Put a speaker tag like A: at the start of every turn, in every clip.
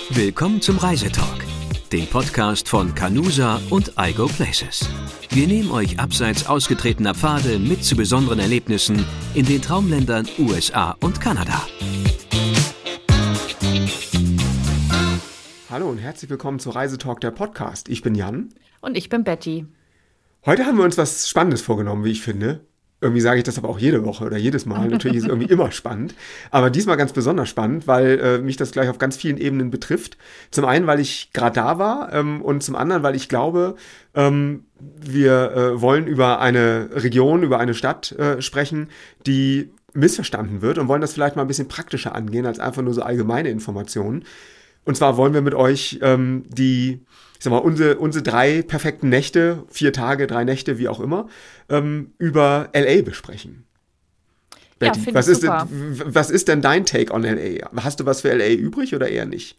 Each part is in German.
A: Willkommen zum Reisetalk, dem Podcast von Canusa und iGo Places. Wir nehmen euch abseits ausgetretener Pfade mit zu besonderen Erlebnissen in den Traumländern USA und Kanada.
B: Hallo und herzlich willkommen zu Reisetalk, der Podcast. Ich bin Jan.
C: Und ich bin Betty.
B: Heute haben wir uns was Spannendes vorgenommen, wie ich finde. Irgendwie sage ich das aber auch jede Woche oder jedes Mal. Natürlich ist es irgendwie immer spannend. Aber diesmal ganz besonders spannend, weil mich das gleich auf ganz vielen Ebenen betrifft. Zum einen, weil ich gerade da war und zum anderen, weil ich glaube, wir wollen über eine Region, über eine Stadt sprechen, die missverstanden wird und wollen das vielleicht mal ein bisschen praktischer angehen als einfach nur so allgemeine Informationen. Und zwar wollen wir mit euch unsere 3 perfekten Nächte, 4 Tage, 3 Nächte, wie auch immer, über LA besprechen. Betty,
C: ja,
B: was ist denn dein Take on LA? Hast du was für LA übrig oder eher nicht?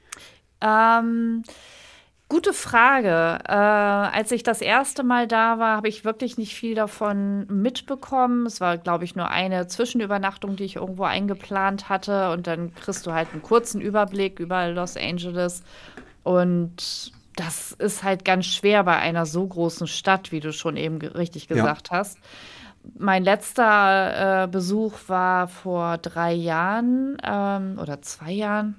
C: Gute Frage. Als ich das erste Mal da war, habe ich wirklich nicht viel davon mitbekommen. Es war, glaube ich, nur eine Zwischenübernachtung, die ich irgendwo eingeplant hatte. Und dann kriegst du halt einen kurzen Überblick über Los Angeles. Und das ist halt ganz schwer bei einer so großen Stadt, wie du schon eben richtig gesagt hast. Mein letzter Besuch war vor 3 Jahren oder 2 Jahren.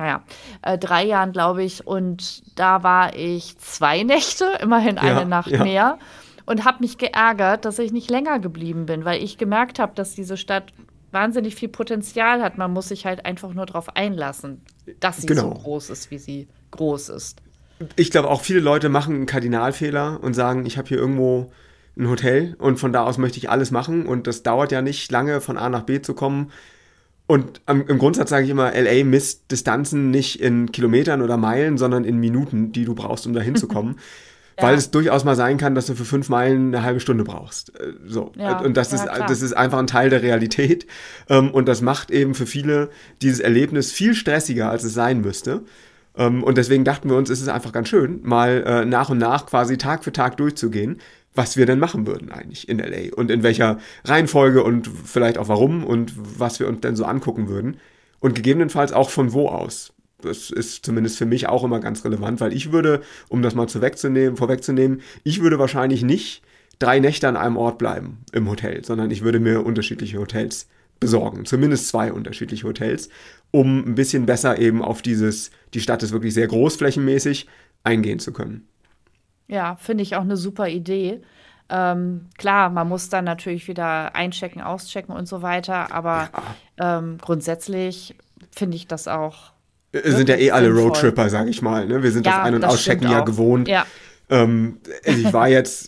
C: 3 Jahren, glaube ich. Und da war ich 2 Nächte, immerhin eine Nacht mehr. Und habe mich geärgert, dass ich nicht länger geblieben bin, weil ich gemerkt habe, dass diese Stadt wahnsinnig viel Potenzial hat. Man muss sich halt einfach nur darauf einlassen, dass sie so groß ist, wie sie groß ist.
B: Ich glaube, auch viele Leute machen einen Kardinalfehler und sagen, ich habe hier irgendwo ein Hotel und von da aus möchte ich alles machen. Und das dauert ja nicht lange, von A nach B zu kommen. Und im Grundsatz sage ich immer, LA misst Distanzen nicht in Kilometern oder Meilen, sondern in Minuten, die du brauchst, um da hinzukommen. Weil es durchaus mal sein kann, dass du für 5 Meilen eine halbe Stunde brauchst. Und das ist einfach ein Teil der Realität. Und das macht eben für viele dieses Erlebnis viel stressiger, als es sein müsste. Und deswegen dachten wir uns, es ist einfach ganz schön, mal nach und nach quasi Tag für Tag durchzugehen, was wir denn machen würden eigentlich in LA und in welcher Reihenfolge und vielleicht auch warum und was wir uns denn so angucken würden und gegebenenfalls auch von wo aus. Das ist zumindest für mich auch immer ganz relevant, weil ich würde, um das mal vorwegzunehmen, ich würde wahrscheinlich nicht 3 Nächte an einem Ort bleiben im Hotel, sondern ich würde mir unterschiedliche Hotels besorgen, zumindest 2 unterschiedliche Hotels, um ein bisschen besser eben auf die Stadt ist wirklich sehr großflächenmäßig, eingehen zu können.
C: Ja, finde ich auch eine super Idee. Klar, man muss dann natürlich wieder einchecken, auschecken und so weiter, aber grundsätzlich finde ich das auch.
B: Sind ja alle Roadtripper, sage ich mal. Ne? Wir sind das Ein- und Auschecken ja gewohnt. Ja. Ich war jetzt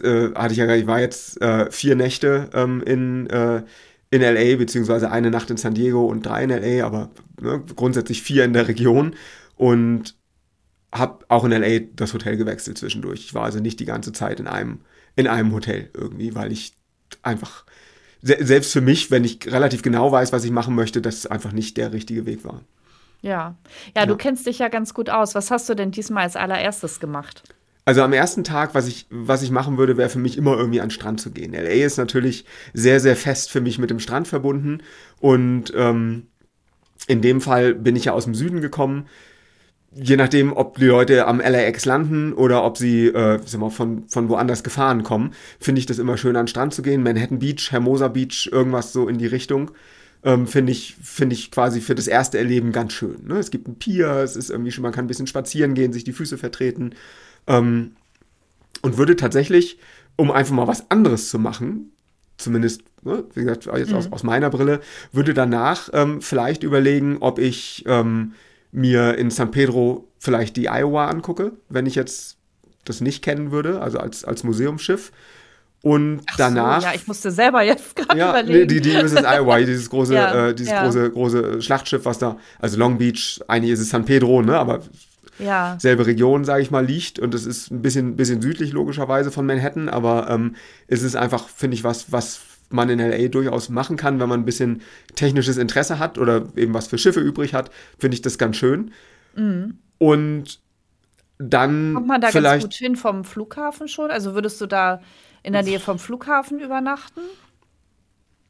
B: 4 Nächte in LA, beziehungsweise eine Nacht in San Diego und 3 in LA, aber grundsätzlich 4 in der Region und habe auch in LA das Hotel gewechselt zwischendurch. Ich war also nicht die ganze Zeit in einem Hotel irgendwie, weil ich einfach, selbst für mich, wenn ich relativ genau weiß, was ich machen möchte, das einfach nicht der richtige Weg war.
C: Ja, du kennst dich ja ganz gut aus. Was hast du denn diesmal als allererstes gemacht?
B: Also am ersten Tag, was ich machen würde, wäre für mich immer irgendwie an den Strand zu gehen. LA ist natürlich sehr, sehr fest für mich mit dem Strand verbunden und in dem Fall bin ich ja aus dem Süden gekommen. Je nachdem, ob die Leute am LAX landen oder ob sie von woanders gefahren kommen, finde ich das immer schön, an den Strand zu gehen. Manhattan Beach, Hermosa Beach, irgendwas so in die Richtung. Finde ich quasi für das erste Erleben ganz schön. Ne? Es gibt ein Pier, es ist irgendwie schon, man kann ein bisschen spazieren gehen, sich die Füße vertreten. Und würde tatsächlich, um einfach mal was anderes zu machen, zumindest, ne, wie gesagt, jetzt aus meiner Brille, würde danach vielleicht überlegen, ob ich mir in San Pedro vielleicht die Iowa angucke, wenn ich jetzt das nicht kennen würde, also als Museumsschiff. Und danach.
C: Ja, ich musste selber jetzt gerade überlegen.
B: Die USS Iowa, dieses große Schlachtschiff, was da, also Long Beach, eigentlich ist es San Pedro, ne, aber selbe Region, sage ich mal, liegt. Und es ist ein bisschen südlich logischerweise von Manhattan, aber es ist einfach, finde ich, was man in LA durchaus machen kann, wenn man ein bisschen technisches Interesse hat oder eben was für Schiffe übrig hat, finde ich das ganz schön. Mhm. Und dann
C: kommt man da ganz gut hin vom Flughafen schon? Also würdest du da in der Nähe vom Flughafen übernachten?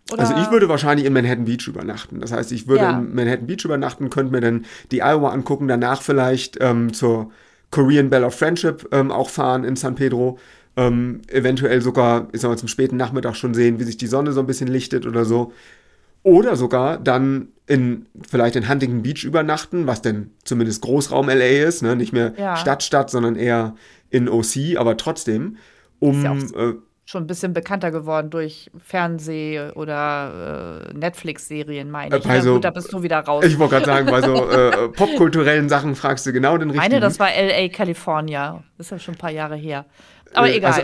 C: Oder?
B: Also ich würde wahrscheinlich in Manhattan Beach übernachten. Das heißt, ich würde
C: Ja.
B: in Manhattan Beach übernachten, könnte mir dann die Iowa angucken, danach vielleicht zur Korean Bell of Friendship auch fahren in San Pedro. Eventuell sogar, ich sag mal, zum späten Nachmittag schon sehen, wie sich die Sonne so ein bisschen lichtet oder so. Oder sogar dann vielleicht in Huntington Beach übernachten, was denn zumindest Großraum LA ist, ne? Nicht mehr
C: Ja.
B: Stadt, sondern eher in OC, aber trotzdem, um
C: Ist ja auch schon ein bisschen bekannter geworden durch Fernseh- oder Netflix-Serien, meine ich.
B: bei
C: Ja,
B: so-
C: gut, da bist du wieder raus.
B: ich wollte gerade sagen, bei so popkulturellen Sachen fragst du genau den
C: Ich
B: richtigen.
C: meine, das war LA, California. Das ist ja schon ein paar Jahre her. Aber egal.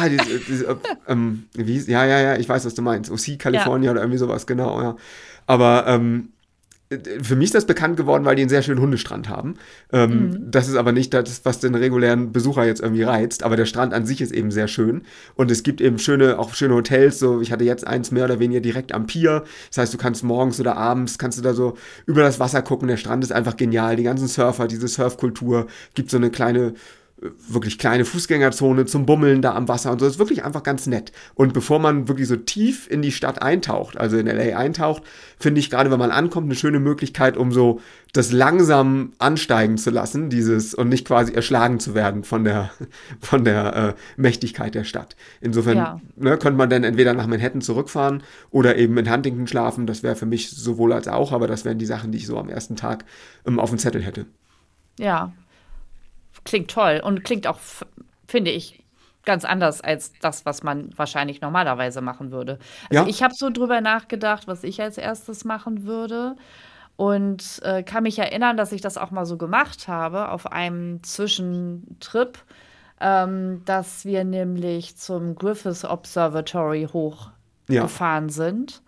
B: Ja, ich weiß, was du meinst. OC California oder irgendwie sowas, genau, ja. Aber für mich ist das bekannt geworden, weil die einen sehr schönen Hundestrand haben. Das ist aber nicht das, was den regulären Besucher jetzt irgendwie reizt, aber der Strand an sich ist eben sehr schön. Und es gibt eben auch schöne Hotels, so ich hatte jetzt eins mehr oder weniger direkt am Pier. Das heißt, du kannst morgens oder abends, kannst du da so über das Wasser gucken. Der Strand ist einfach genial. Die ganzen Surfer, diese Surfkultur, gibt so eine wirklich kleine Fußgängerzone zum Bummeln da am Wasser und so. Das ist wirklich einfach ganz nett. Und bevor man wirklich so tief in die Stadt eintaucht, also in LA eintaucht, finde ich gerade, wenn man ankommt, eine schöne Möglichkeit, um so das langsam ansteigen zu lassen, und nicht quasi erschlagen zu werden von der Mächtigkeit der Stadt. Insofern könnte man dann entweder nach Manhattan zurückfahren oder eben in Huntington schlafen. Das wäre für mich sowohl als auch, aber das wären die Sachen, die ich so am ersten Tag auf dem Zettel hätte.
C: Ja, klingt toll und klingt auch, finde ich, ganz anders als das, was man wahrscheinlich normalerweise machen würde. Also ich habe so drüber nachgedacht, was ich als erstes machen würde und kann mich erinnern, dass ich das auch mal so gemacht habe auf einem Zwischentrip, dass wir nämlich zum Griffith Observatory hochgefahren sind.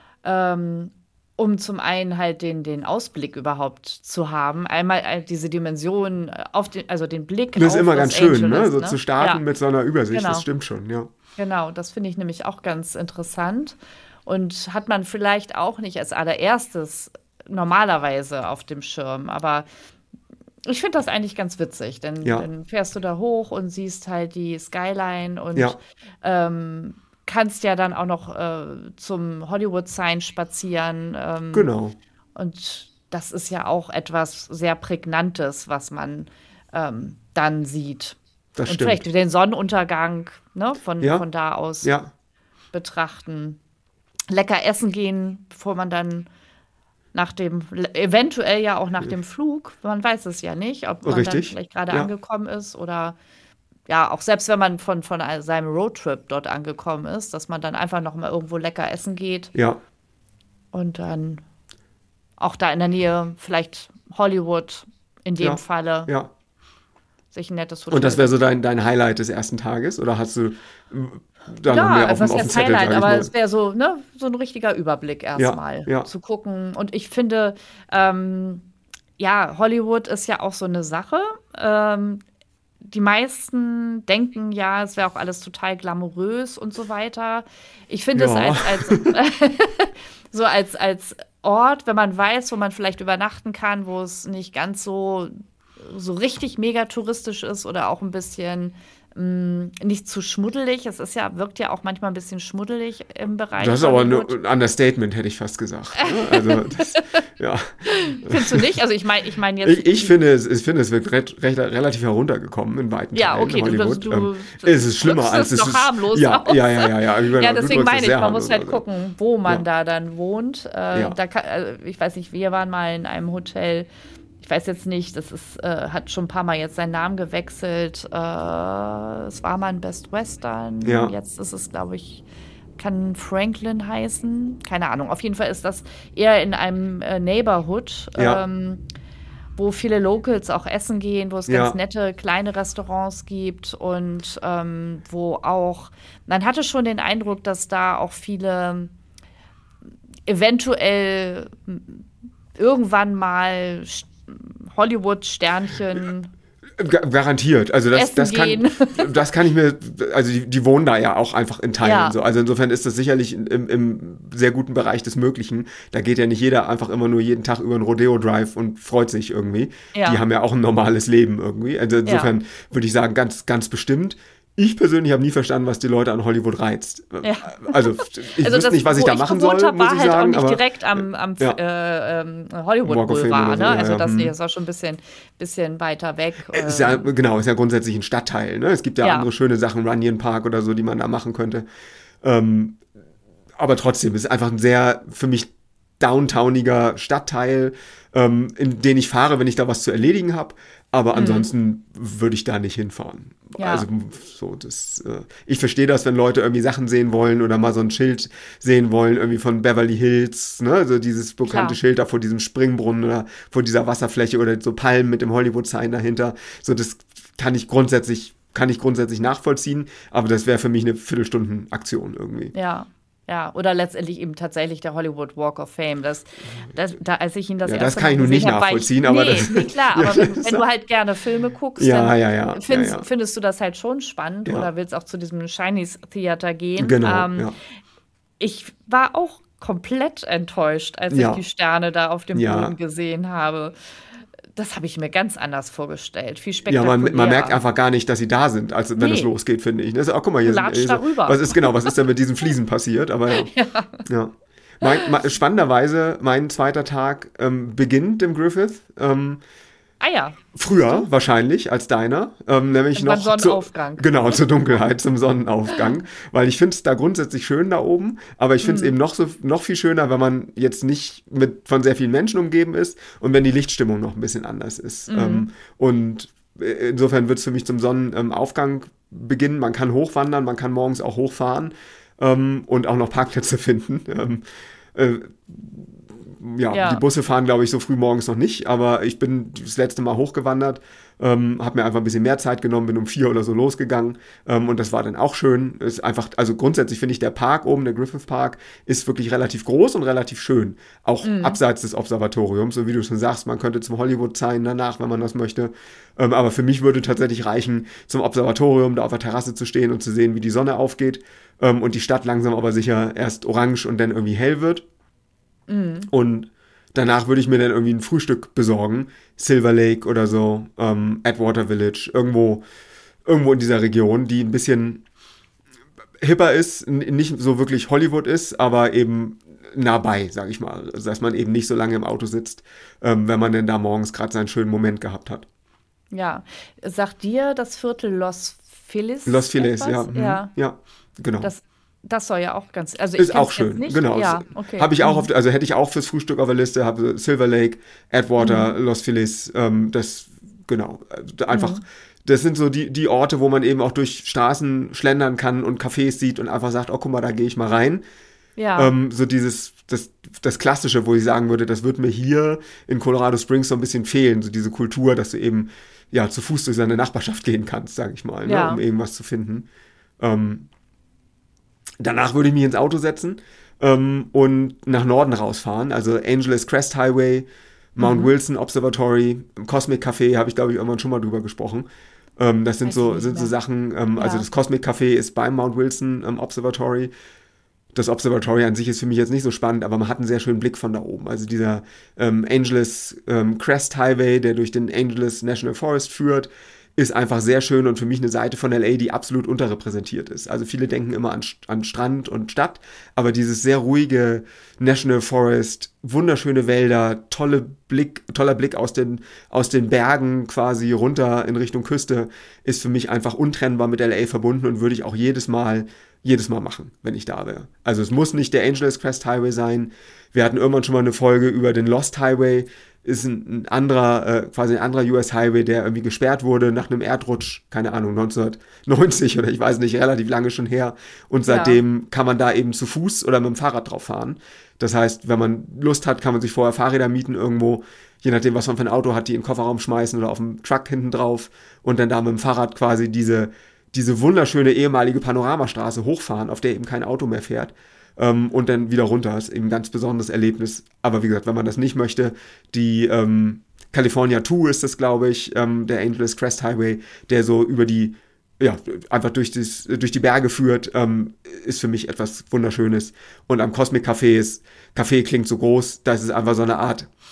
C: Um zum einen halt den Ausblick überhaupt zu haben. Einmal diese Dimension also den Blick
B: Das ist
C: auf
B: immer
C: Los
B: ganz schön,
C: Angeles,
B: ne? So zu starten mit so einer Übersicht,
C: Genau.
B: das stimmt schon, ja.
C: Genau, das finde ich nämlich auch ganz interessant. Und hat man vielleicht auch nicht als allererstes normalerweise auf dem Schirm. Aber ich finde das eigentlich ganz witzig, denn dann fährst du da hoch und siehst halt die Skyline und kannst ja dann auch noch zum Hollywood-Sign spazieren.
B: Genau.
C: Und das ist ja auch etwas sehr Prägnantes, was man dann sieht.
B: Das
C: und
B: stimmt.
C: vielleicht den Sonnenuntergang von da aus betrachten. Lecker essen gehen, bevor man dann eventuell ja auch nach dem Flug, man weiß es ja nicht, ob man dann vielleicht gerade angekommen ist oder ja, auch selbst wenn man von seinem Roadtrip dort angekommen ist, dass man dann einfach noch mal irgendwo lecker essen geht.
B: Ja.
C: Und dann auch da in der Nähe vielleicht Hollywood in dem Falle.
B: Ja.
C: Sich ein nettes Hotel.
B: Und das wäre so dein Highlight des ersten Tages? Oder hast du da noch mehr auf dem Zettel?
C: Highlight, aber es wäre so ein richtiger Überblick erstmal zu gucken. Und ich finde, Hollywood ist ja auch so eine Sache. Die meisten denken ja, es wäre auch alles total glamourös und so weiter. Ich finde es als Ort, wenn man weiß, wo man vielleicht übernachten kann, wo es nicht ganz so richtig mega touristisch ist oder auch ein bisschen nicht zu schmuddelig. Wirkt ja auch manchmal ein bisschen schmuddelig im Bereich.
B: Das ist aber ein Understatement, hätte ich fast gesagt. Ne? Also
C: Findest du nicht? Also ich meine jetzt.
B: Ich finde, es wird relativ heruntergekommen in weiten Teilen Hollywood. Es ist schlimmer als es
C: doch harmlos
B: Ja,
C: aus.
B: Ja,
C: deswegen meine ich, man muss halt gucken, wo man da dann wohnt. Ich weiß nicht, wir waren mal in einem Hotel. Ich weiß jetzt nicht, das hat schon ein paar Mal jetzt seinen Namen gewechselt. Es war mal ein Best Western.
B: Ja.
C: Jetzt ist es, glaube ich, kann Franklin heißen. Keine Ahnung. Auf jeden Fall ist das eher in einem Neighborhood, wo viele Locals auch essen gehen, wo es ganz nette kleine Restaurants gibt und wo auch, man hatte schon den Eindruck, dass da auch viele eventuell irgendwann mal Hollywood-Sternchen
B: garantiert. Also das kann ich mir, also die wohnen da ja auch einfach in Teilen.
C: Ja.
B: So. Also insofern ist das sicherlich im sehr guten Bereich des Möglichen. Da geht ja nicht jeder einfach immer nur jeden Tag über einen Rodeo Drive und freut sich irgendwie. Ja. Die haben ja auch ein normales Leben irgendwie. Also insofern würde ich sagen, ganz, ganz bestimmt. ich persönlich habe nie verstanden, was die Leute an Hollywood reizt.
C: Ja.
B: Also ich wüsste nicht, was ich da machen soll, muss ich
C: halt
B: sagen.
C: Auch nicht direkt am Hollywood Boulevard, ne? Also das ist auch schon ein bisschen weiter weg.
B: Ist ja grundsätzlich ein Stadtteil. Ne? Es gibt ja andere schöne Sachen, Runyon Park oder so, die man da machen könnte. Aber trotzdem, es ist einfach ein sehr, für mich, downtowniger Stadtteil, in den ich fahre, wenn ich da was zu erledigen habe. Aber ansonsten würde ich da nicht hinfahren.
C: Ja.
B: Also ich verstehe das, wenn Leute irgendwie Sachen sehen wollen oder mal so ein Schild sehen wollen, irgendwie von Beverly Hills, ne? Also dieses bekannte Schild da vor diesem Springbrunnen oder vor dieser Wasserfläche oder so Palmen mit dem Hollywood-Sign dahinter. So, das kann ich grundsätzlich nachvollziehen, aber das wäre für mich eine Viertelstunden-Aktion irgendwie.
C: Ja, oder letztendlich eben tatsächlich der Hollywood Walk of Fame. Als ich ihn das erste Mal
B: das kann ich nun nicht nachvollziehen. Aber
C: klar, aber wenn du halt gerne Filme guckst, dann findest du das halt schon spannend oder willst auch zu diesem Chinese Theater gehen.
B: Genau,
C: Ich war auch komplett enttäuscht, als ich die Sterne da auf dem Boden gesehen habe. Das habe ich mir ganz anders vorgestellt. Viel spektakulärer.
B: Ja, man merkt einfach gar nicht, dass sie da sind, als wenn es losgeht, finde ich. Das ist, guck mal, hier
C: darüber.
B: Was ist denn mit diesen Fliesen passiert? Aber ja. Spannenderweise, mein zweiter Tag beginnt im Griffith. Früher wahrscheinlich als deiner, nämlich noch
C: Sonnenaufgang.
B: Zur Dunkelheit, zum Sonnenaufgang, weil ich finde es da grundsätzlich schön da oben, aber ich finde es eben noch viel schöner, wenn man jetzt nicht von sehr vielen Menschen umgeben ist und wenn die Lichtstimmung noch ein bisschen anders ist. Und insofern wird es für mich zum Sonnenaufgang beginnen. Man kann hochwandern, man kann morgens auch hochfahren und auch noch Parkplätze finden. Die Busse fahren, glaube ich, so früh morgens noch nicht, aber ich bin das letzte Mal hochgewandert, habe mir einfach ein bisschen mehr Zeit genommen, bin um 4 oder so losgegangen und das war dann auch schön. Ist einfach, also grundsätzlich finde ich, der Park oben, der Griffith Park, ist wirklich relativ groß und relativ schön, auch abseits des Observatoriums, so wie du schon sagst, man könnte zum Hollywood sein danach, wenn man das möchte, aber für mich würde tatsächlich reichen, zum Observatorium, da auf der Terrasse zu stehen und zu sehen, wie die Sonne aufgeht und die Stadt langsam aber sicher erst orange und dann irgendwie hell wird. Und danach würde ich mir dann irgendwie ein Frühstück besorgen. Silver Lake oder so, Atwater Village, irgendwo in dieser Region, die ein bisschen hipper ist, nicht so wirklich Hollywood ist, aber eben nah bei, sag ich mal. Also, dass man eben nicht so lange im Auto sitzt, wenn man denn da morgens gerade seinen schönen Moment gehabt hat.
C: Ja, sagt dir das Viertel Los Feliz?
B: Los Feliz, ja. Ja, genau.
C: Das soll ja auch ganz, also
B: ist auch schön, genau.
C: Ja, okay.
B: Habe ich auch hätte ich auch fürs Frühstück auf der Liste, habe Silver Lake, Atwater, Los Feliz, einfach, das sind so die Orte, wo man eben auch durch Straßen schlendern kann und Cafés sieht und einfach sagt, oh, guck mal, da gehe ich mal rein.
C: Ja.
B: So das Klassische, wo ich sagen würde, das wird mir hier in Colorado Springs so ein bisschen fehlen, so diese Kultur, dass du eben, zu Fuß durch seine Nachbarschaft gehen kannst, sage ich mal, um irgendwas zu finden. Danach würde ich mich ins Auto setzen und nach Norden rausfahren, also Angeles Crest Highway, Mount Wilson Observatory, Cosmic Café, habe ich, glaube ich, irgendwann schon mal drüber gesprochen. Das sind so Sachen, also das Cosmic Café ist beim Mount Wilson Observatory. Das Observatory an sich ist für mich jetzt nicht so spannend, aber man hat einen sehr schönen Blick von da oben. Also dieser Angeles Crest Highway, der durch den Angeles National Forest führt, ist einfach sehr schön und für mich eine Seite von LA, die absolut unterrepräsentiert ist. Also viele denken immer an Strand und Stadt, aber dieses sehr ruhige National Forest, wunderschöne Wälder, toller Blick aus den Bergen quasi runter in Richtung Küste, ist für mich einfach untrennbar mit LA verbunden und würde ich auch jedes Mal machen, wenn ich da wäre. Also es muss nicht der Angeles Crest Highway sein. Wir hatten irgendwann schon mal eine Folge über den Lost Highway, ist ein anderer US Highway, der irgendwie gesperrt wurde nach einem Erdrutsch, keine Ahnung, 1990 oder ich weiß nicht, relativ lange schon her. Und seitdem kann man da eben zu Fuß oder mit dem Fahrrad drauf fahren. Das heißt, wenn man Lust hat, kann man sich vorher Fahrräder mieten irgendwo, je nachdem, was man für ein Auto hat, die in den Kofferraum schmeißen oder auf dem Truck hinten drauf und dann da mit dem Fahrrad quasi diese wunderschöne ehemalige Panoramastraße hochfahren, auf der eben kein Auto mehr fährt. Und dann wieder runter. Das ist eben ein ganz besonderes Erlebnis. Aber wie gesagt, wenn man das nicht möchte, die California 2 ist das, glaube ich, der Angeles Crest Highway, der so über die, einfach durch die Berge führt, ist für mich etwas Wunderschönes. Und am Cosmic Café Café klingt so groß, das ist einfach so eine Art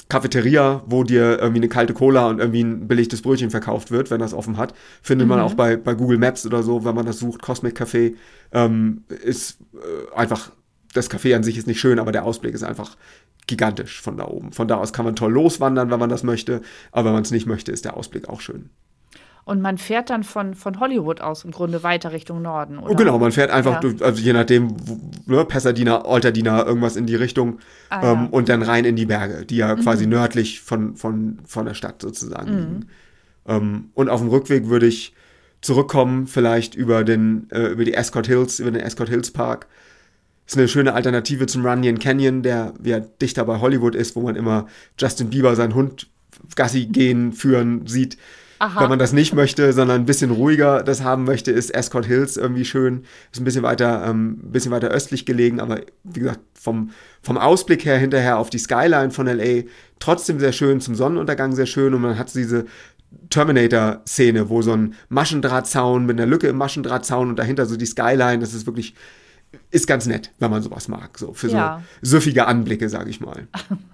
B: Cafeteria, wo dir irgendwie eine kalte Cola und irgendwie ein belegtes Brötchen verkauft wird, wenn das offen hat. Findet man auch bei Google Maps oder so, wenn man das sucht. Cosmic Café ist einfach, das Café an sich ist nicht schön, aber der Ausblick ist einfach gigantisch von da oben. Von da aus kann man toll loswandern, wenn man das möchte, aber wenn man es nicht möchte, ist der Ausblick auch schön.
C: Und man fährt dann von Hollywood aus im Grunde weiter Richtung Norden, oder?
B: Genau, man fährt einfach durch, also je nachdem, Pasadena, Altadena, irgendwas in die Richtung und dann rein in die Berge, die ja quasi nördlich von der Stadt sozusagen liegen. Und auf dem Rückweg würde ich zurückkommen, vielleicht über die Escort Hills, über den Escort Hills Park. Ist eine schöne Alternative zum Runyon Canyon, der ja dichter bei Hollywood ist, wo man immer Justin Bieber seinen Hund Gassi führen sieht. Aha. Wenn man das nicht möchte, sondern ein bisschen ruhiger das haben möchte, ist Escort Hills irgendwie schön. Ist ein bisschen weiter östlich gelegen, aber wie gesagt, vom Ausblick her hinterher auf die Skyline von L.A. trotzdem sehr schön, zum Sonnenuntergang sehr schön und man hat diese Terminator-Szene, wo so ein Maschendrahtzaun mit einer Lücke im Maschendrahtzaun und dahinter so die Skyline, das ist wirklich, ist ganz nett, wenn man sowas mag, so für so süffige Anblicke, sage ich mal.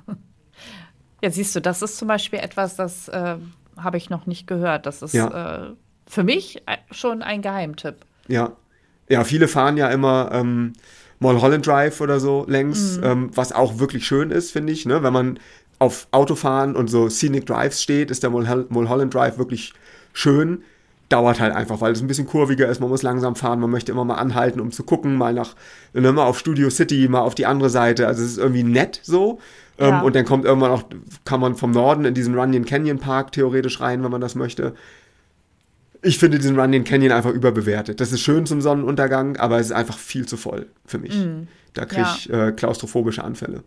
C: Ja, siehst du, das ist zum Beispiel etwas, das habe ich noch nicht gehört. Das ist für mich schon ein Geheimtipp.
B: Ja, viele fahren ja immer Mulholland Drive oder so längs, was auch wirklich schön ist, finde ich. Ne? Wenn man auf Autofahren und so Scenic Drives steht, ist der Mulholland Drive wirklich schön. Dauert halt einfach, weil es ein bisschen kurviger ist, man muss langsam fahren, man möchte immer mal anhalten, um zu gucken, mal auf Studio City, mal auf die andere Seite. Also es ist irgendwie nett so. Und dann kommt irgendwann auch, kann man vom Norden in diesen Runyon Canyon Park theoretisch rein, wenn man das möchte. Ich finde diesen Runyon Canyon einfach überbewertet. Das ist schön zum Sonnenuntergang, aber es ist einfach viel zu voll für mich. Da kriege ich klaustrophobische Anfälle.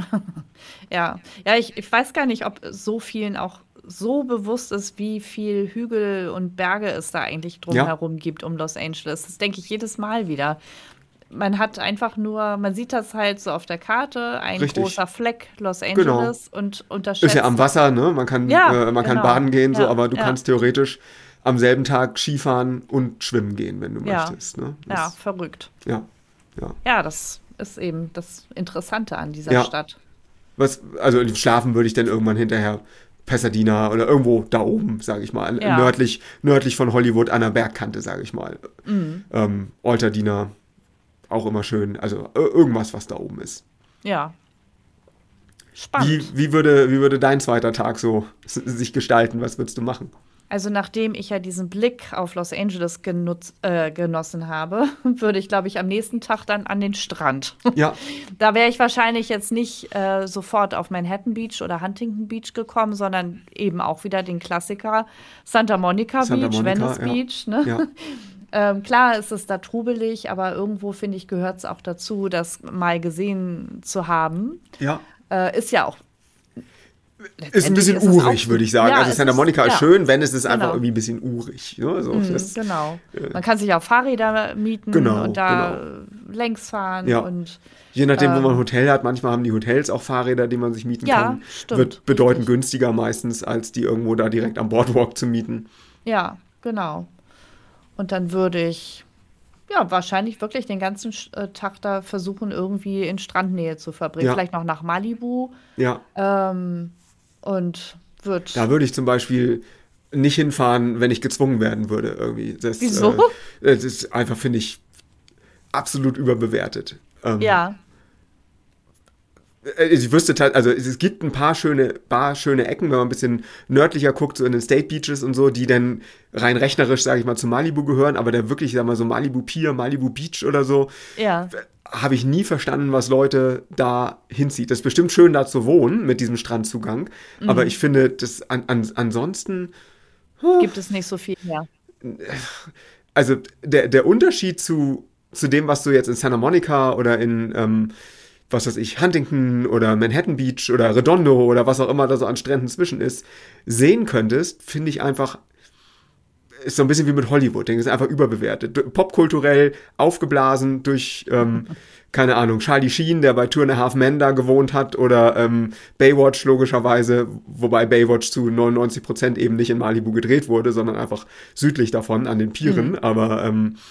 C: Ja, ich weiß gar nicht, ob so vielen auch so bewusst ist, wie viel Hügel und Berge es da eigentlich drumherum gibt um Los Angeles. Das denke ich jedes Mal wieder. Man hat einfach nur, man sieht das halt so auf der Karte, ein großer Fleck Los Angeles und unterschätzt.
B: Ist ja am Wasser, ne? Man kann baden gehen, so, aber du kannst theoretisch am selben Tag Skifahren und schwimmen gehen, wenn du möchtest. Ne?
C: Verrückt.
B: Ja,
C: das ist eben das Interessante an dieser Stadt.
B: Also schlafen würde ich dann irgendwann hinterher Pasadena oder irgendwo da oben, sage ich mal, nördlich von Hollywood an der Bergkante, sage ich mal. Altadena, auch immer schön, also irgendwas, was da oben ist.
C: Ja. Spannend.
B: Wie würde dein zweiter Tag so sich gestalten? Was würdest du machen?
C: Also nachdem ich ja diesen Blick auf Los Angeles genossen habe, würde ich, glaube ich, am nächsten Tag dann an den Strand.
B: Ja.
C: Da wäre ich wahrscheinlich jetzt nicht sofort auf Manhattan Beach oder Huntington Beach gekommen, sondern eben auch wieder den Klassiker Santa Monica Beach, Venice Beach. Ne? Ja. Klar ist es da trubelig, aber irgendwo, finde ich, gehört es auch dazu, das mal gesehen zu haben.
B: Ja.
C: Ist ja auch
B: ist ein bisschen urig, würde ich sagen. Ja, also Santa Monica ist schön, wenn es ist einfach irgendwie ein bisschen urig. Ne? So,
C: genau. Man kann sich auch Fahrräder mieten und da längs fahren.
B: Ja.
C: Und,
B: je nachdem, wo man ein Hotel hat, manchmal haben die Hotels auch Fahrräder, die man sich mieten kann.
C: Stimmt.
B: Wird bedeutend günstiger meistens, als die irgendwo da direkt am Boardwalk zu mieten.
C: Ja, genau. Und dann würde ich wahrscheinlich wirklich den ganzen Tag da versuchen, irgendwie in Strandnähe zu verbringen. Vielleicht noch nach Malibu.
B: Ja.
C: Da
B: würde ich zum Beispiel nicht hinfahren, wenn ich gezwungen werden würde irgendwie.
C: Wieso?
B: Das ist einfach, finde ich, absolut überbewertet. Ich wüsste, also es gibt ein paar schöne Ecken, wenn man ein bisschen nördlicher guckt, so in den State Beaches und so, die dann rein rechnerisch, sage ich mal, zu Malibu gehören, aber der wirklich, sag mal, so Malibu Pier, Malibu Beach oder so, habe ich nie verstanden, was Leute da hinzieht. Das ist bestimmt schön, da zu wohnen, mit diesem Strandzugang, aber ich finde, das ansonsten
C: gibt es nicht so viel mehr.
B: Also der Unterschied zu dem, was du jetzt in Santa Monica oder in was weiß ich, Huntington oder Manhattan Beach oder Redondo oder was auch immer da so an Stränden zwischen ist, sehen könntest, finde ich einfach, ist so ein bisschen wie mit Hollywood, denke ich, ist einfach überbewertet. Popkulturell aufgeblasen durch, keine Ahnung, Charlie Sheen, der bei Two and a Half Men da gewohnt hat, oder Baywatch logischerweise, wobei Baywatch zu 99% eben nicht in Malibu gedreht wurde, sondern einfach südlich davon an den Pieren, aber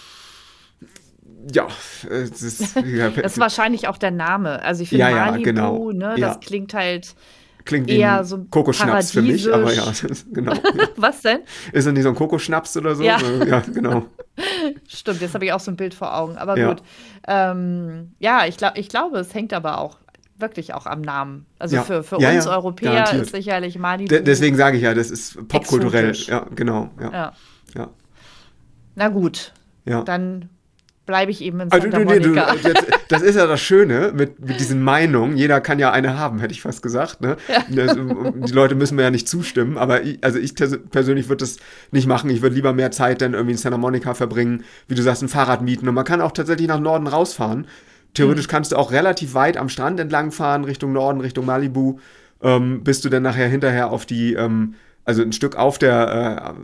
B: das ist wahrscheinlich auch der Name. Also ich finde Malibu, das klingt halt Klingt wie
C: eher
B: ein
C: so
B: Kokoschnaps für mich, aber ja,
C: paradiesisch.
B: genau.
C: Was denn?
B: Ist das nicht so ein Kokoschnaps oder so?
C: Ja.
B: Ja, genau.
C: Stimmt, jetzt habe ich auch so ein Bild vor Augen. Aber
B: Ja.
C: gut. Ja, ich glaube, es hängt aber auch wirklich auch am Namen. Also
B: Ja.
C: für
B: Ja,
C: uns
B: ja,
C: Europäer
B: garantiert.
C: ist sicherlich Malibu
B: Deswegen sage ich ja, das ist popkulturell.
C: exotisch.
B: Ja, genau. Ja,
C: Ja.
B: ja,
C: Na gut,
B: ja.
C: dann bleibe ich eben in
B: Also,
C: Santa Monica.
B: das ist ja das Schöne mit diesen Meinungen. Jeder kann ja eine haben, hätte ich fast gesagt. Ne? Die Leute müssen mir ja nicht zustimmen, aber ich persönlich würde das nicht machen. Ich würde lieber mehr Zeit dann irgendwie in Santa Monica verbringen, wie du sagst, ein Fahrrad mieten. Und man kann auch tatsächlich nach Norden rausfahren. Theoretisch kannst du auch relativ weit am Strand entlang fahren, Richtung Norden, Richtung Malibu, bis du dann nachher hinterher auf die, also ein Stück auf der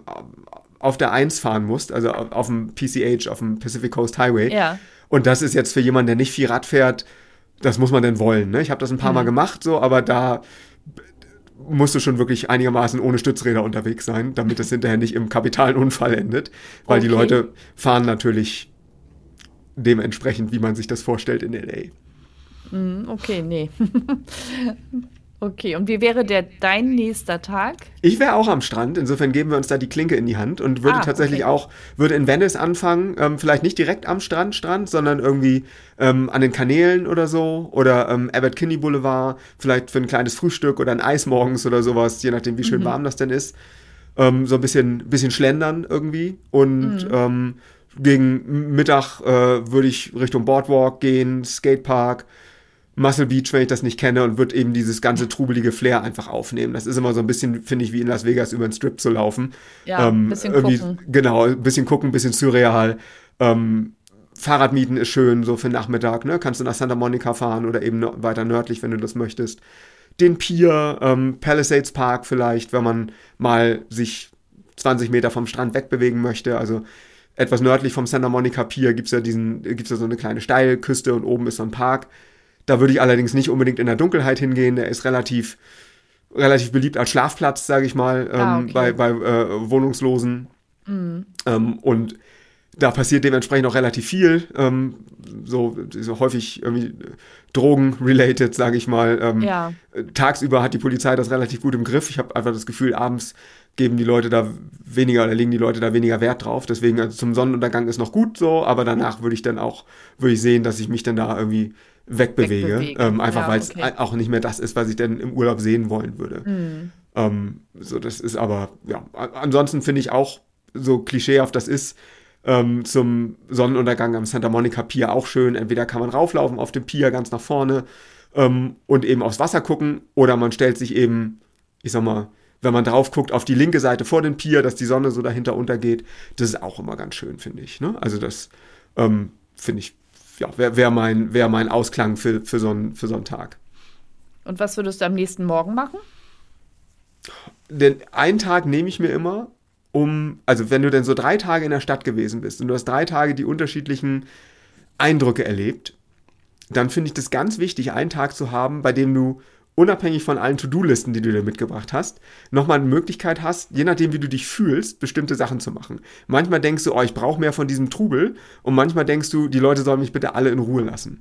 B: 1 fahren musst, also auf dem PCH, auf dem Pacific Coast Highway.
C: Ja.
B: Und das ist jetzt für jemanden, der nicht viel Rad fährt, das muss man denn wollen. Ne? Ich habe das ein paar Mal gemacht, so, aber da musst du schon wirklich einigermaßen ohne Stützräder unterwegs sein, damit das hinterher nicht im kapitalen Unfall endet. Weil die
C: Okay.
B: Leute fahren natürlich dementsprechend, wie man sich das vorstellt in L.A.
C: Okay, nee. Okay, und wie wäre dein nächster Tag?
B: Ich wäre auch am Strand, insofern geben wir uns da die Klinke in die Hand und würde tatsächlich
C: okay.
B: würde in Venice anfangen, vielleicht nicht direkt am Strand, sondern irgendwie an den Kanälen oder so oder Abbot Kinney Boulevard, vielleicht für ein kleines Frühstück oder ein Eis morgens oder sowas, je nachdem wie schön warm das denn ist. So ein bisschen schlendern irgendwie und gegen Mittag würde ich Richtung Boardwalk gehen, Skatepark, Muscle Beach, wenn ich das nicht kenne, und würde eben dieses ganze trubelige Flair einfach aufnehmen. Das ist immer so ein bisschen, finde ich, wie in Las Vegas über den Strip zu laufen.
C: Ja, ein bisschen gucken.
B: Genau, ein bisschen gucken, ein bisschen surreal. Fahrrad mieten ist schön, so für Nachmittag, ne? Kannst du nach Santa Monica fahren oder eben weiter nördlich, wenn du das möchtest. Den Pier, Palisades Park vielleicht, wenn man mal sich 20 Meter vom Strand wegbewegen möchte. Also etwas nördlich vom Santa Monica Pier gibt's ja so eine kleine Steilküste und oben ist so ein Park. Da würde ich allerdings nicht unbedingt in der Dunkelheit hingehen. Der ist relativ beliebt als Schlafplatz, sage ich mal,
C: okay.
B: bei Wohnungslosen. Und da passiert dementsprechend auch relativ viel. So häufig irgendwie Drogen-related, sage ich mal.
C: Ja.
B: Tagsüber hat die Polizei das relativ gut im Griff. Ich habe einfach das Gefühl, abends legen die Leute da weniger Wert drauf. Deswegen, also zum Sonnenuntergang ist noch gut so, aber danach würde ich sehen, dass ich mich dann da irgendwie wegbewege. Einfach
C: Ja,
B: weil es
C: okay.
B: auch nicht mehr das ist, was ich denn im Urlaub sehen wollen würde. So, das ist aber, ja, ansonsten finde ich auch, so klischeehaft das ist, zum Sonnenuntergang am Santa Monica Pier auch schön. Entweder kann man rauflaufen auf dem Pier ganz nach vorne und eben aufs Wasser gucken, oder man stellt sich eben, ich sag mal, wenn man drauf guckt, auf die linke Seite vor dem Pier, dass die Sonne so dahinter untergeht. Das ist auch immer ganz schön, finde ich. Ne? Also das finde ich, ja, wär mein Ausklang für so einen Tag.
C: Und was würdest du am nächsten Morgen machen?
B: Denn einen Tag nehme ich mir immer, also wenn du denn so 3 Tage in der Stadt gewesen bist und du hast 3 Tage die unterschiedlichen Eindrücke erlebt, dann finde ich das ganz wichtig, einen Tag zu haben, bei dem du unabhängig von allen To-Do-Listen, die du dir mitgebracht hast, nochmal eine Möglichkeit hast, je nachdem, wie du dich fühlst, bestimmte Sachen zu machen. Manchmal denkst du, ich brauche mehr von diesem Trubel, und manchmal denkst du, die Leute sollen mich bitte alle in Ruhe lassen.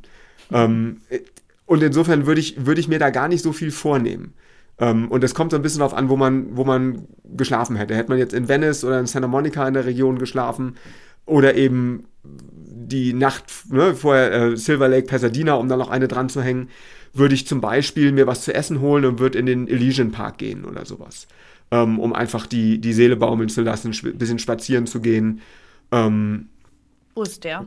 B: Und insofern würde ich mir da gar nicht so viel vornehmen. Und es kommt so ein bisschen darauf an, wo man geschlafen hätte. Hätte man jetzt in Venice oder in Santa Monica in der Region geschlafen oder eben die Nacht vorher Silver Lake, Pasadena, um da noch eine dran zu hängen, würde ich zum Beispiel mir was zu essen holen und würde in den Elysian Park gehen oder sowas, um einfach die Seele baumeln zu lassen, ein bisschen spazieren zu gehen.
C: Wo ist der?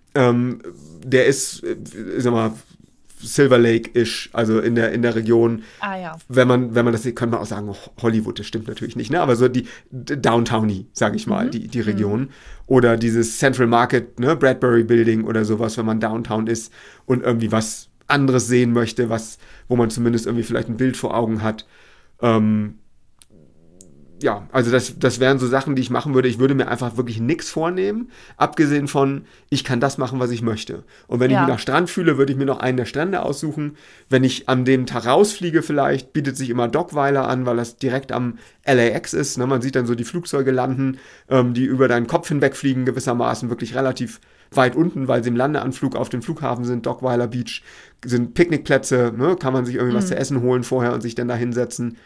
B: Der ist, sag mal, Silver Lake-ish, also in der Region.
C: Ah ja.
B: Wenn man das sieht, könnte man auch sagen, Hollywood, das stimmt natürlich nicht, ne? Aber so die Downtowny, sage ich mal, die Region. Oder dieses Central Market, ne, Bradbury Building oder sowas, wenn man Downtown ist und irgendwie was anderes sehen möchte, wo man zumindest irgendwie vielleicht ein Bild vor Augen hat. ja, also das wären so Sachen, die ich machen würde. Ich würde mir einfach wirklich nichts vornehmen, abgesehen von, ich kann das machen, was ich möchte. Und wenn ich mich nach Strand fühle, würde ich mir noch einen der Strände aussuchen. Wenn ich an dem Tag rausfliege vielleicht, bietet sich immer Dockweiler an, weil das direkt am LAX ist. Ne? Man sieht dann so die Flugzeuge landen, die über deinen Kopf hinwegfliegen, gewissermaßen wirklich relativ weit unten, weil sie im Landeanflug auf dem Flughafen sind. Dockweiler Beach sind Picknickplätze, ne? Kann man sich irgendwie was zu essen holen vorher und sich dann da hinsetzen.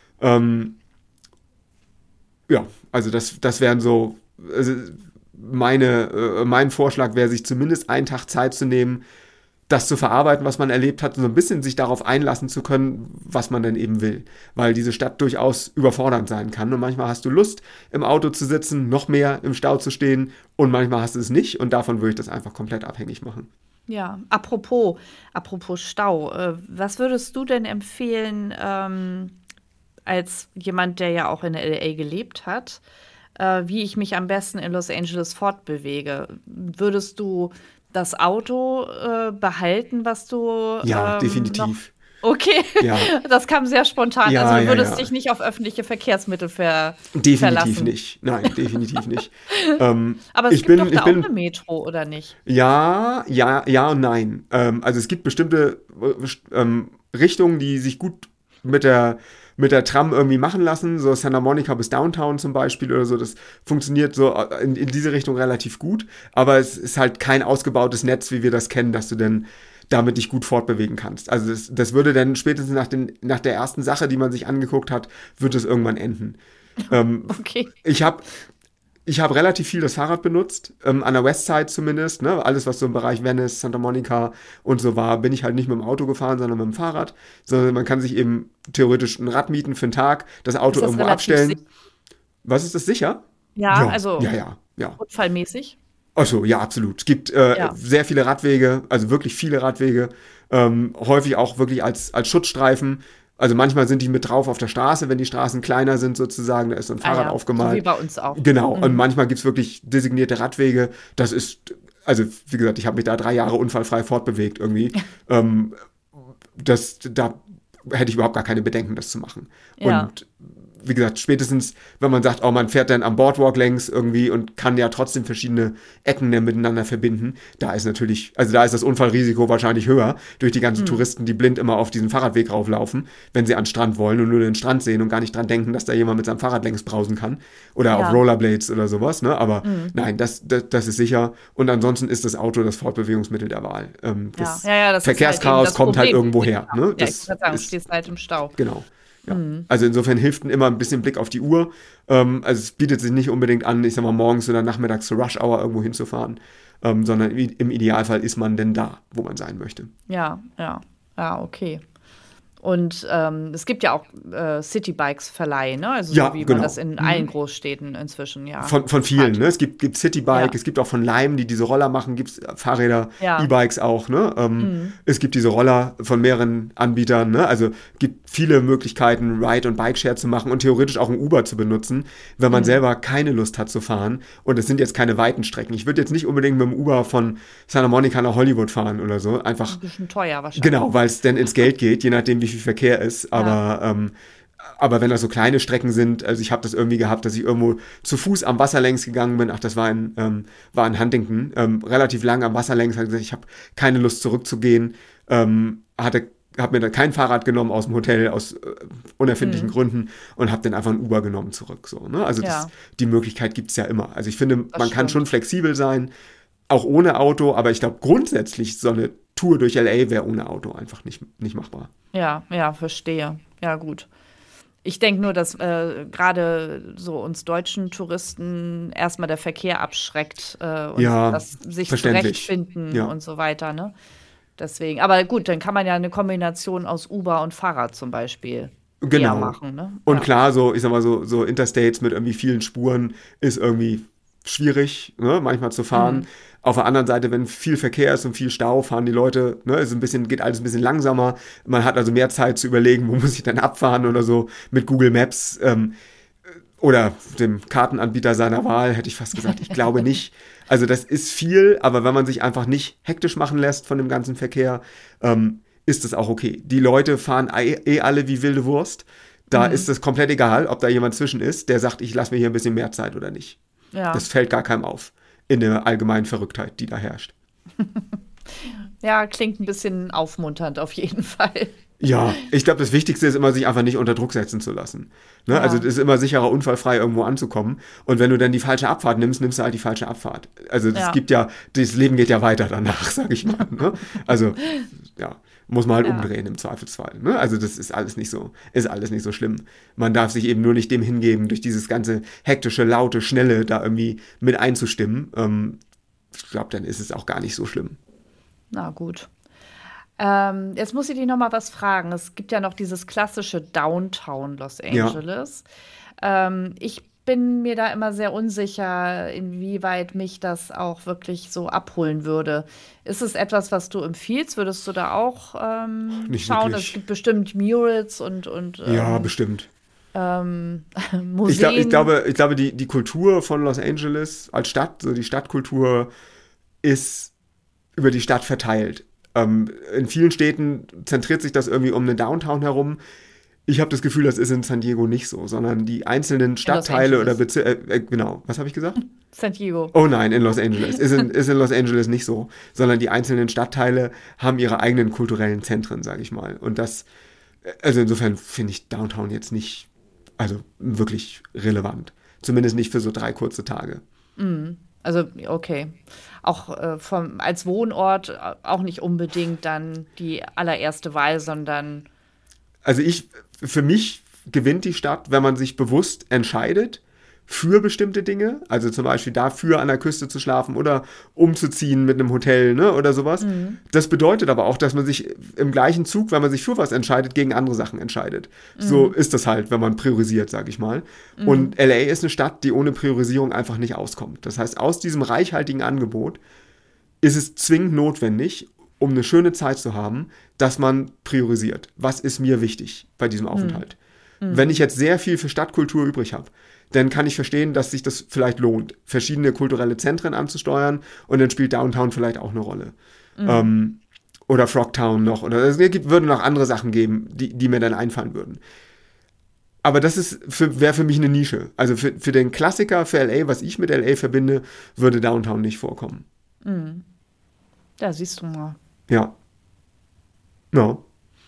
B: Ja, also das wären so, also mein Vorschlag wäre, sich zumindest einen Tag Zeit zu nehmen, das zu verarbeiten, was man erlebt hat, und so ein bisschen sich darauf einlassen zu können, was man denn eben will. Weil diese Stadt durchaus überfordernd sein kann. Und manchmal hast du Lust, im Auto zu sitzen, noch mehr im Stau zu stehen, und manchmal hast du es nicht, und davon würde ich das einfach komplett abhängig machen.
C: Ja, apropos Stau, was würdest du denn empfehlen, als jemand, der ja auch in LA gelebt hat, wie ich mich am besten in Los Angeles fortbewege? Würdest du das Auto behalten, was du
B: Ja, definitiv.
C: Okay,
B: Ja.
C: das kam sehr spontan.
B: Ja,
C: also du
B: ja,
C: würdest
B: ja.
C: dich nicht auf öffentliche Verkehrsmittel
B: Definitiv
C: verlassen.
B: nicht. Nein, definitiv nicht.
C: Aber es
B: ich
C: gibt
B: bin,
C: doch
B: ich
C: da auch
B: bin,
C: eine Metro, oder nicht?
B: ja und nein. Also es gibt bestimmte Richtungen, die sich gut mit der Tram irgendwie machen lassen, so Santa Monica bis Downtown zum Beispiel oder so, das funktioniert so in diese Richtung relativ gut, aber es ist halt kein ausgebautes Netz, wie wir das kennen, dass du denn damit dich gut fortbewegen kannst. Also das würde dann spätestens nach der ersten Sache, die man sich angeguckt hat, wird es irgendwann enden.
C: Okay.
B: Ich habe relativ viel das Fahrrad benutzt, an der Westside zumindest, ne? Alles, was so im Bereich Venice, Santa Monica und so war, bin ich halt nicht mit dem Auto gefahren, sondern mit dem Fahrrad, sondern man kann sich eben theoretisch ein Rad mieten für einen Tag, das Auto
C: Ist das
B: irgendwo
C: relativ
B: abstellen.
C: sicher?
B: Was, ist das sicher?
C: Ja, also
B: Ja.
C: unfallmäßig.
B: Achso, ja, absolut. Es gibt sehr viele Radwege, also wirklich viele Radwege, häufig auch wirklich als Schutzstreifen. Also manchmal sind die mit drauf auf der Straße, wenn die Straßen kleiner sind sozusagen, da ist so ein Fahrrad aufgemalt.
C: So wie bei uns auch.
B: Genau, und manchmal gibt es wirklich designierte Radwege. Das ist, also wie gesagt, ich habe mich da 3 Jahre unfallfrei fortbewegt irgendwie. Da hätte ich überhaupt gar keine Bedenken, das zu machen.
C: Ja.
B: Und wie gesagt, spätestens, wenn man sagt, man fährt dann am Boardwalk längs irgendwie und kann ja trotzdem verschiedene Ecken dann miteinander verbinden, da ist das Unfallrisiko wahrscheinlich höher durch die ganzen Touristen, die blind immer auf diesen Fahrradweg rauflaufen, wenn sie an den Strand wollen und nur den Strand sehen und gar nicht dran denken, dass da jemand mit seinem Fahrrad längs brausen kann oder auf Rollerblades oder sowas, ne? Aber nein, das ist sicher, und ansonsten ist das Auto das Fortbewegungsmittel der Wahl. Das Verkehrschaos kommt halt irgendwo her. Ne?
C: Ja, ich würde sagen, du stehst halt im Stau.
B: Genau. Ja. Also insofern hilft immer ein bisschen Blick auf die Uhr. Also es bietet sich nicht unbedingt an, ich sag mal, morgens oder nachmittags zur Rush Hour irgendwo hinzufahren, sondern im Idealfall ist man denn da, wo man sein möchte.
C: Ja, okay. Und es gibt ja auch Citybikes-Verleihe, ne? Also so wie man das in allen Großstädten inzwischen,
B: Von vielen,
C: hat.
B: ne? Es gibt Citybike, es gibt auch von Lime, die diese Roller machen, gibt es Fahrräder, E-Bikes auch, ne? Es gibt diese Roller von mehreren Anbietern, ne? Also gibt viele Möglichkeiten, Ride- und Bikeshare zu machen und theoretisch auch ein Uber zu benutzen, wenn man selber keine Lust hat zu fahren. Und es sind jetzt keine weiten Strecken. Ich würde jetzt nicht unbedingt mit dem Uber von Santa Monica nach Hollywood fahren oder so. Einfach
C: ein bisschen teuer wahrscheinlich.
B: Genau, weil es dann ins Geld geht, je nachdem, wie viel Verkehr ist. Aber wenn das so kleine Strecken sind, also ich habe das irgendwie gehabt, dass ich irgendwo zu Fuß am Wasser längs gegangen bin. Ach, das war in Huntington. Relativ lang am Wasser längs. Habe gesagt, ich habe keine Lust zurückzugehen. Habe mir dann kein Fahrrad genommen aus dem Hotel, aus unerfindlichen Gründen, und habe dann einfach ein Uber genommen zurück. So, ne? Also die Möglichkeit gibt es ja immer. Also ich finde, man kann schon flexibel sein, auch ohne Auto, aber ich glaube grundsätzlich so eine Tour durch LA wäre ohne Auto einfach nicht machbar.
C: Ja, verstehe. Ja, gut. Ich denke nur, dass gerade so uns deutschen Touristen erstmal der Verkehr abschreckt und das sich zurechtfinden und so weiter, ne? Deswegen, aber gut, dann kann man ja eine Kombination aus Uber und Fahrrad zum Beispiel machen, ne?
B: Und klar, so, ich sag mal, so Interstates mit irgendwie vielen Spuren ist irgendwie schwierig, ne, manchmal zu fahren. Auf der anderen Seite, wenn viel Verkehr ist und viel Stau, fahren die Leute, ne, geht alles ein bisschen langsamer. Man hat also mehr Zeit zu überlegen, wo muss ich denn abfahren oder so mit Google Maps oder dem Kartenanbieter seiner Wahl, hätte ich fast gesagt. Ich glaube nicht. Also das ist viel, aber wenn man sich einfach nicht hektisch machen lässt von dem ganzen Verkehr, ist das auch okay. Die Leute fahren alle wie wilde Wurst. Da ist es komplett egal, ob da jemand zwischen ist, der sagt, ich lasse mir hier ein bisschen mehr Zeit oder nicht.
C: Ja.
B: Das fällt gar keinem auf in der allgemeinen Verrücktheit, die da herrscht.
C: Ja, klingt ein bisschen aufmunternd auf jeden Fall.
B: Ja, ich glaube, das Wichtigste ist immer, sich einfach nicht unter Druck setzen zu lassen. Ne?
C: Ja.
B: Also es ist immer sicherer, unfallfrei irgendwo anzukommen. Und wenn du dann die falsche Abfahrt nimmst, nimmst du halt die falsche Abfahrt. Also es gibt ja, das Leben geht ja weiter danach, sag ich mal. Ne? Also, ja, muss man halt umdrehen im Zweifelsfall. Ne? Also das ist alles nicht so schlimm. Man darf sich eben nur nicht dem hingeben, durch dieses ganze hektische, laute, schnelle da irgendwie mit einzustimmen. Ich glaube, dann ist es auch gar nicht so schlimm.
C: Na gut. Jetzt muss ich dich noch mal was fragen. Es gibt ja noch dieses klassische Downtown Los Angeles. Ich bin mir da immer sehr unsicher, inwieweit mich das auch wirklich so abholen würde. Ist es etwas, was du empfiehlst? Würdest du da auch
B: Nicht
C: schauen?
B: wirklich.
C: Es gibt bestimmt Murals und
B: Ja, bestimmt.
C: Museen.
B: Ich glaube, die Kultur von Los Angeles als Stadt, so die Stadtkultur, ist über die Stadt verteilt. In vielen Städten zentriert sich das irgendwie um eine Downtown herum. Ich habe das Gefühl, das ist in San Diego nicht so, sondern die einzelnen Stadtteile oder Bezirke, genau, was habe ich gesagt?
C: San Diego.
B: Oh nein, in Los Angeles. Ist in Los Angeles nicht so, sondern die einzelnen Stadtteile haben ihre eigenen kulturellen Zentren, sage ich mal. Und das, also insofern finde ich Downtown jetzt nicht, also wirklich relevant. Zumindest nicht für so 3 kurze Tage.
C: Also, okay. Auch als Wohnort auch nicht unbedingt dann die allererste Wahl, sondern.
B: Also für mich gewinnt die Stadt, wenn man sich bewusst entscheidet für bestimmte Dinge, also zum Beispiel dafür an der Küste zu schlafen oder umzuziehen mit einem Hotel, ne, oder sowas. Das bedeutet aber auch, dass man sich im gleichen Zug, wenn man sich für was entscheidet, gegen andere Sachen entscheidet. So ist das halt, wenn man priorisiert, sag ich mal. Und LA ist eine Stadt, die ohne Priorisierung einfach nicht auskommt. Das heißt, aus diesem reichhaltigen Angebot ist es zwingend notwendig, um eine schöne Zeit zu haben, dass man priorisiert. Was ist mir wichtig bei diesem Aufenthalt? Wenn ich jetzt sehr viel für Stadtkultur übrig habe, dann kann ich verstehen, dass sich das vielleicht lohnt, verschiedene kulturelle Zentren anzusteuern und dann spielt Downtown vielleicht auch eine Rolle. Oder Frogtown noch. Oder es würde noch andere Sachen geben, die mir dann einfallen würden. Aber das wäre für mich eine Nische. Also für den Klassiker, für LA, was ich mit LA verbinde, würde Downtown nicht vorkommen.
C: Da siehst du mal.
B: Ja. No.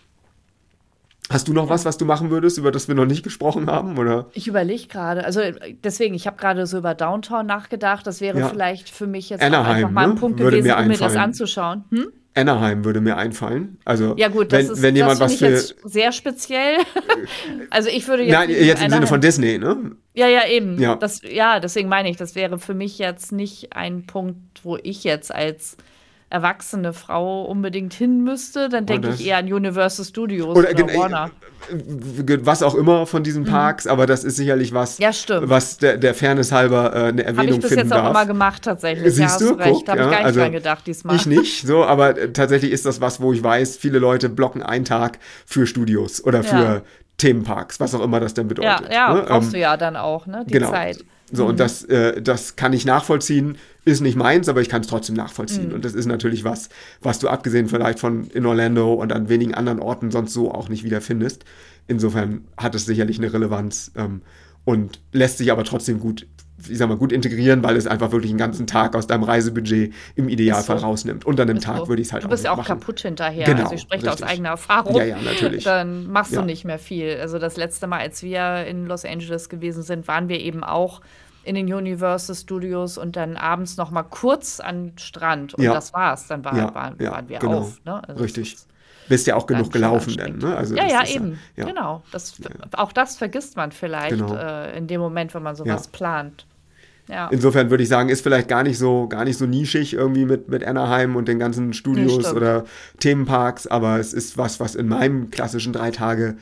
B: Hast du noch was du machen würdest, über das wir noch nicht gesprochen haben? Oder?
C: Ich überlege gerade, also deswegen, ich habe gerade so über Downtown nachgedacht. Das wäre vielleicht für mich jetzt
B: Anaheim,
C: auch einfach mal ein Punkt
B: würde
C: gewesen,
B: mir
C: um mir das
B: einfallen.
C: anzuschauen.
B: Anaheim würde mir einfallen. Also
C: Ja gut,
B: wenn jemand was
C: ich
B: für
C: jetzt sehr speziell. Also ich würde jetzt
B: Nein,
C: nicht
B: jetzt im
C: Anaheim-
B: Sinne von Disney, ne?
C: Ja, eben.
B: Ja.
C: Deswegen meine ich, das wäre für mich jetzt nicht ein Punkt, wo ich jetzt als erwachsene Frau unbedingt hin müsste. Dann denke ich eher an Universal Studios oder Warner.
B: Was auch immer von diesen Parks, aber das ist sicherlich was,
C: Ja, stimmt.
B: was der Fairness halber eine
C: Habe
B: Erwähnung
C: ich bis
B: finden
C: jetzt auch
B: darf.
C: immer gemacht, tatsächlich.
B: Siehst
C: hast
B: du?
C: recht.
B: Guck,
C: Habe ich
B: ja,
C: gar nicht
B: also
C: dran gedacht diesmal.
B: Ich nicht, so, aber tatsächlich ist das was, wo ich weiß, viele Leute blocken einen Tag für Studios oder für Themenparks, was auch immer das denn bedeutet.
C: Ja,
B: ne?
C: brauchst du ja dann auch, ne? Die
B: Genau.
C: Zeit.
B: So, und das kann ich nachvollziehen, ist nicht meins, aber ich kann es trotzdem nachvollziehen. Und das ist natürlich was du abgesehen vielleicht von in Orlando und an wenigen anderen Orten sonst so auch nicht wiederfindest. Insofern hat es sicherlich eine Relevanz und lässt sich aber trotzdem gut integrieren, weil es einfach wirklich einen ganzen Tag aus deinem Reisebudget im Idealfall rausnimmt. Und an einem Tag würde ich es halt auch
C: Du bist ja auch
B: machen.
C: kaputt hinterher.
B: Genau,
C: also ich spreche da aus
B: richtig.
C: eigener Erfahrung.
B: Ja, natürlich.
C: Dann machst du
B: Ja.
C: nicht mehr viel. Also das letzte Mal, als wir in Los Angeles gewesen sind, waren wir eben auch in den Universal Studios und dann abends noch mal kurz an den Strand. Und
B: Ja.
C: das war's. Dann waren wir
B: genau.
C: auf. Ne? Also
B: Richtig.
C: das ist
B: Bist ja auch genug
C: schon
B: gelaufen
C: anstrengend.
B: dann. Ne? Also
C: ja,
B: das
C: ja,
B: ist
C: eben.
B: Ja.
C: Genau. Auch das vergisst man vielleicht
B: Genau.
C: in dem Moment, wenn man sowas plant. Ja.
B: Insofern würde ich sagen, ist vielleicht gar nicht so nischig irgendwie mit Anaheim und den ganzen Studios
C: stimmt.
B: oder Themenparks, aber es ist was in meinem klassischen 3 Tage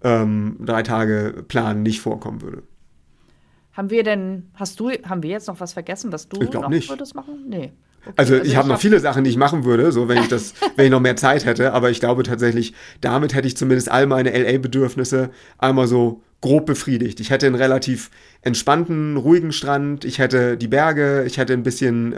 B: Plan nicht vorkommen würde.
C: Haben wir jetzt noch was vergessen, was du
B: Ich glaub
C: noch
B: nicht.
C: würdest machen? Nee. Okay,
B: Also ich habe noch viele Sachen, die ich machen würde, so wenn ich noch mehr Zeit hätte, aber ich glaube tatsächlich, damit hätte ich zumindest all meine LA-Bedürfnisse einmal so grob befriedigt. Ich hätte einen relativ entspannten, ruhigen Strand, ich hätte die Berge, ich hätte ein bisschen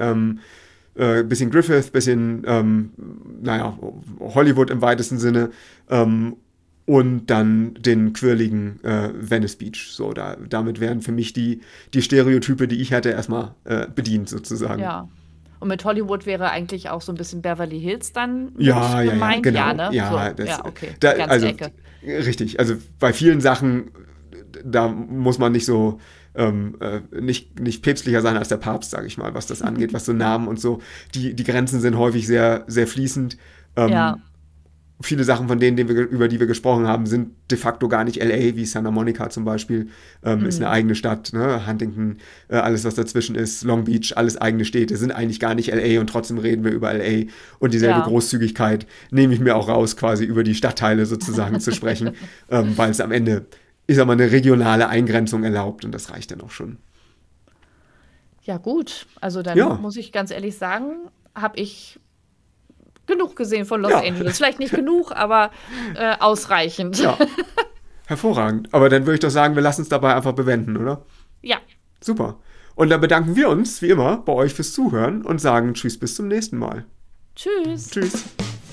B: Griffith, bisschen Hollywood im weitesten Sinne und dann den quirligen Venice Beach. So, damit wären für mich die Stereotype, die ich hätte, erstmal bedient sozusagen.
C: Ja. Und mit Hollywood wäre eigentlich auch so ein bisschen Beverly Hills dann
B: gemeint?
C: Genau.
B: Ja,
C: ne?
B: Ja,
C: so, ja, okay.
B: Also, Ecke. Richtig, also bei vielen Sachen, da muss man nicht so nicht päpstlicher sein als der Papst, sage ich mal, was das angeht, was so Namen und so. Die Grenzen sind häufig sehr, sehr fließend. Viele Sachen von denen, über die wir gesprochen haben, sind de facto gar nicht L.A., wie Santa Monica zum Beispiel, ist eine eigene Stadt, ne? Huntington, alles was dazwischen ist, Long Beach, alles eigene Städte, sind eigentlich gar nicht L.A. und trotzdem reden wir über L.A. und dieselbe Großzügigkeit nehme ich mir auch raus, quasi über die Stadtteile sozusagen zu sprechen, weil es am Ende ist aber eine regionale Eingrenzung erlaubt und das reicht dann auch schon.
C: Ja gut, also dann muss ich ganz ehrlich sagen, habe ich genug gesehen von Los Angeles. Vielleicht nicht genug, aber ausreichend.
B: Ja, hervorragend. Aber dann würde ich doch sagen, wir lassen es dabei einfach bewenden, oder?
C: Ja.
B: Super. Und dann bedanken wir uns, wie immer, bei euch fürs Zuhören und sagen Tschüss, bis zum nächsten Mal.
C: Tschüss.
B: Tschüss.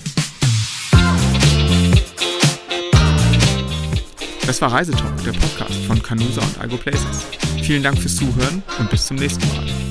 B: Das war Reisetalk, der Podcast von Canusa und Igo Places. Vielen Dank fürs Zuhören und bis zum nächsten Mal.